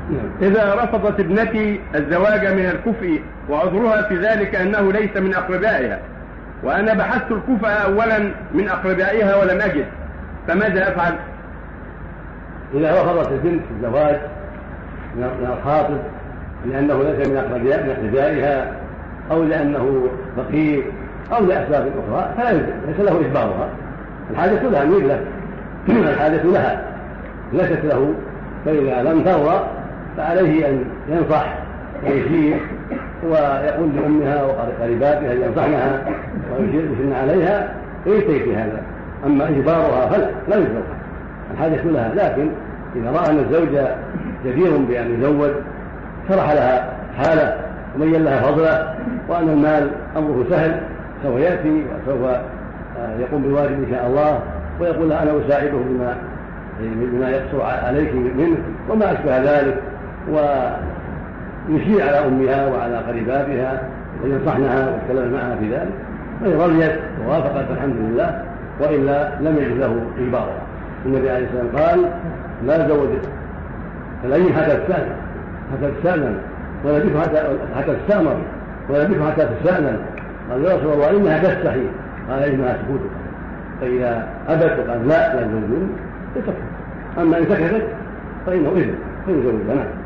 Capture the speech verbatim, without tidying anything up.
إذا رفضت ابنتي الزواج من الكفء وعذرها في ذلك أنه ليس من أقربائها، وأنا بحثت الكفء أولا من أقربائها ولم أجد، فماذا أفعل؟ إذا رفضت البنت الزواج من الخاطب لأنه ليس من أقربائها أو لأنه فقير أو لأسباب أخرى فلا ليس له إجبارها، الحاجة لها مين له الحاجة لها ليست له، فإذا لم ترضى فعليه أن ينصح ويشير ويقول لأمها وقريباتها ينصحنها ويشيرن عليها ويتي في هذا. أما إجبارها فلا لا يجبرها، الحاجة لها. لكن إذا رأى أن الزوج جدير بأن يزوج شرح لها حاله وبين لها فضله وأن المال أمره سهل سوف يأتي وسوف يقوم بالواجب إن شاء الله، ويقول لها أنا أساعده بما بما يقصر عليك منه وما أشبه ذلك، ويشير على أمها وعلى قريباتها وينصحنها ويتكلم معها في ذلك، فإن رضيت ووافقت الحمد لله، وإلا لم يجد له إجبارها. النبي عليه الصلاة والسلام قال لا زوج فلن حتى تستأذن حتى تستأذن ولا بك حتى تستأمر ولا بك حتى تستأذن. قال يا رسول الله إنها تستحي، قال إنها سكوتك، فإذا أبت وقال لا لا زوجون يسكت، أما إن سكتت فإنه إذن فإن زوجها.